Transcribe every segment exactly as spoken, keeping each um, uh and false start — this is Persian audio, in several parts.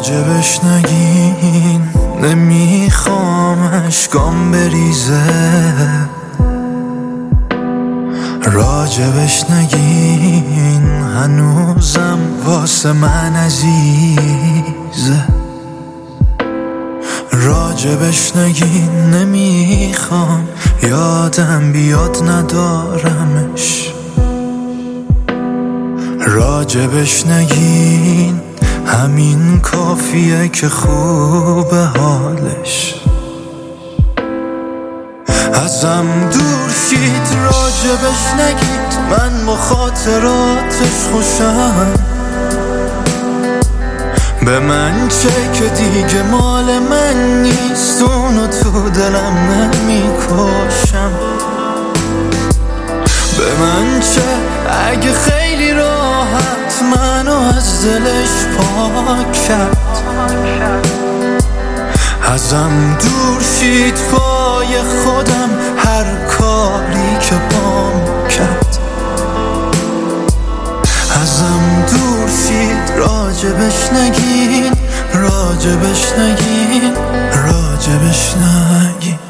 راجبش نگین، نمیخوام اشکام بریزه. راجبش نگین، هنوزم واسه من عزیزه. راجبش نگین، نمیخوام یادم بیاد ندارمش. راجبش نگین، همین کافیه که خوبه حالش. ازم دور شید، راجبش نگید، من با خاطراتش خوشم. به من چه که دیگه مال من نیست، اونو تو دلم نمیکشم. به من چه اگه خیلی راحت منو از دلش پاک کرد. ازم دور شید پای خودم، هر کاری که بام کرد. ازم دور شید، راجبش نگین، راجبش نگین، راجبش نگین.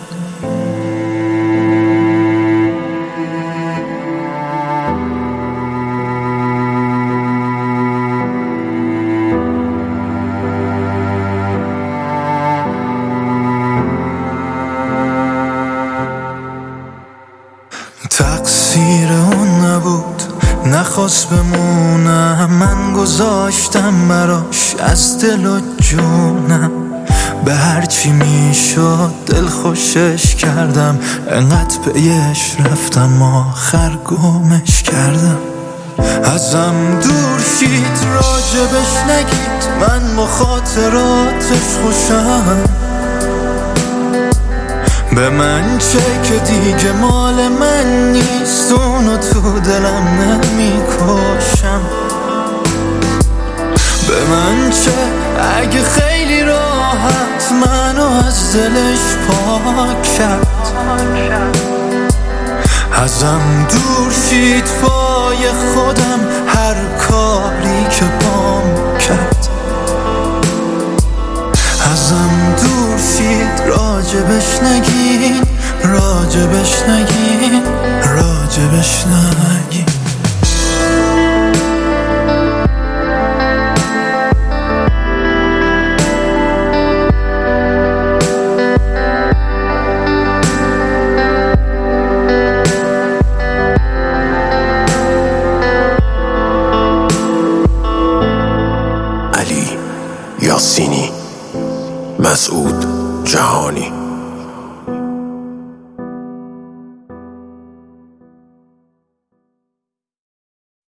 تقصیر اون نبود، نخواست بمونم، من گذاشتم براش از دل و جونم. به هرچی میشد دل خوشش کردم، انقدر پیش رفتم آخر گمش کردم. ازم دور شید، راجبش نگید، من با خاطراتش خوشم. به من چه که دیگه مال من نیست، اونو تو دلم نمیکشم. به من چه اگه خیلی راحت منو از دلش پاک کرد. ازم دور شید پای خودم، هر کاری که بام کرد. ازم دور شید، راجبش نگین، راجبش نگین، راجبش نگین. علی یاسینی، مسعود جهانی.